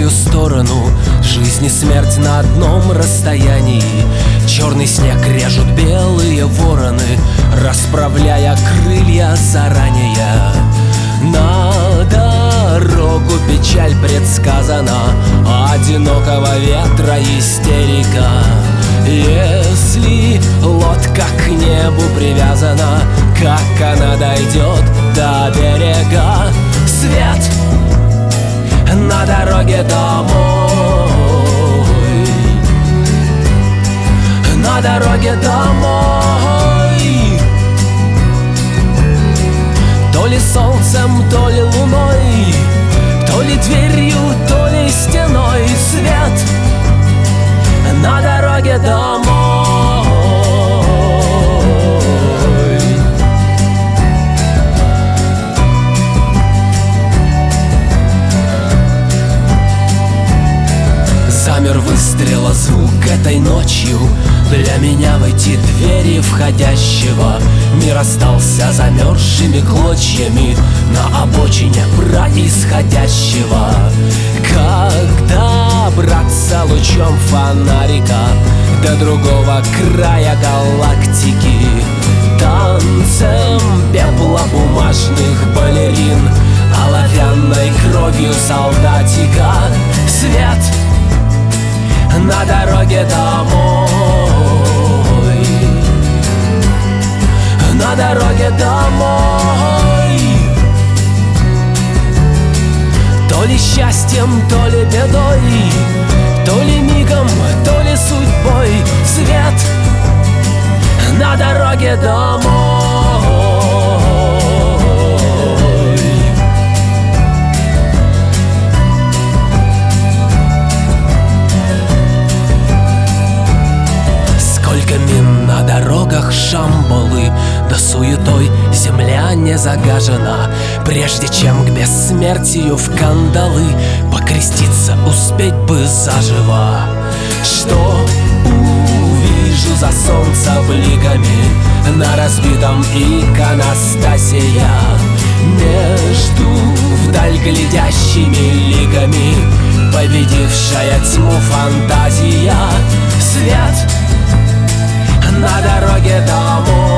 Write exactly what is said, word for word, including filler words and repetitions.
твою сторону. Жизнь и смерть на одном расстоянии. Черный снег режут белые вороны, расправляя крылья заранее. На дорогу печаль предсказана, одинокого ветра истерика. Если лодка к небу привязана, как она дойдет до берега? Свет на дороге домой, на дороге домой. То ли солнцем, то ли луной, то ли дверью, то ли стеной. Свет на дороге домой. Замер выстрела звук этой ночью. Для меня в эти двери входящего мир остался замерзшими клочьями на обочине происходящего. Когда браться лучом фонарика до другого края галактики, танцем пепла бумажных балерин, оловянной кровью солдатика. Свет на дороге домой, на дороге домой. То ли счастьем, то ли бедой, то ли мигом, то ли судьбой. Свет на дороге домой. Сколько мин на дорогах Шамбалы, да суетой земля не загажена. Прежде чем к бессмертию в кандалы покреститься успеть бы заживо. Что увижу за солнца бликами на разбитом иконостасе я? Между вдаль глядящими ликами победившая тьму фантазия. Свет на дороге домой,